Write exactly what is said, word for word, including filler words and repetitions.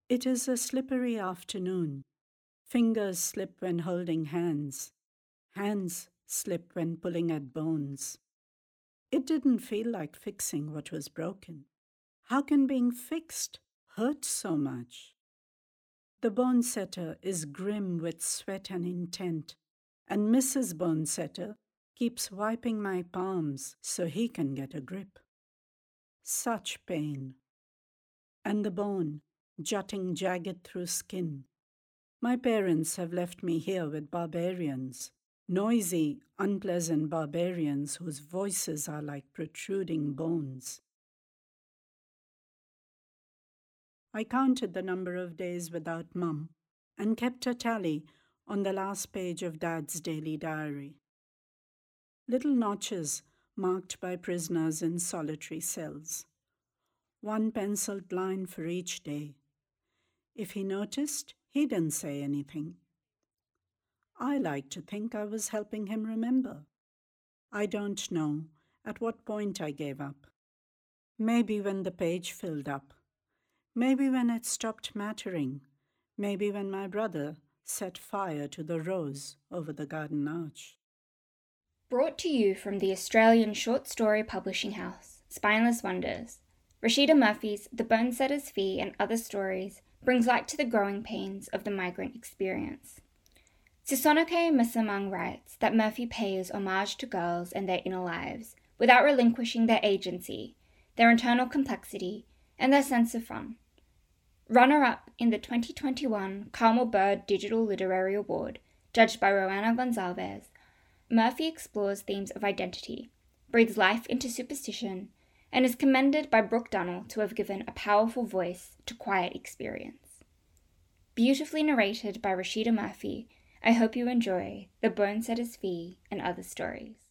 It is a slippery afternoon. Fingers slip when holding hands. Hands slip when pulling at bones. It didn't feel like fixing what was broken. How can being fixed hurt so much? The bone setter is grim with sweat and intent, and Missus Bone Setter keeps wiping my palms so he can get a grip. Such pain. And the bone, jutting jagged through skin. My parents have left me here with barbarians, noisy, unpleasant barbarians whose voices are like protruding bones. I counted the number of days without Mum and kept a tally on the last page of Dad's daily diary. Little notches marked by prisoners in solitary cells. One penciled line for each day. If he noticed, he didn't say anything. I like to think I was helping him remember. I don't know at what point I gave up. Maybe when the page filled up. Maybe when it stopped mattering. Maybe when my brother set fire to the rose over the garden arch. Brought to you from the Australian short story publishing house, Spineless Wonders, Rashida Murphy's The Bonesetter's Fee and Other Stories brings light to the growing pains of the migrant experience. Sisonoke Misamang writes that Murphy pays homage to girls and their inner lives without relinquishing their agency, their internal complexity, and their sense of fun. Runner-up in the twenty twenty-one Carmel Bird Digital Literary Award, judged by Roana Gonzalez, Murphy explores themes of identity, breathes life into superstition, and is commended by Brooke Dunnell to have given a powerful voice to quiet experience. Beautifully narrated by Rashida Murphy, I hope you enjoy The Bonesetter's Fee and Other Stories.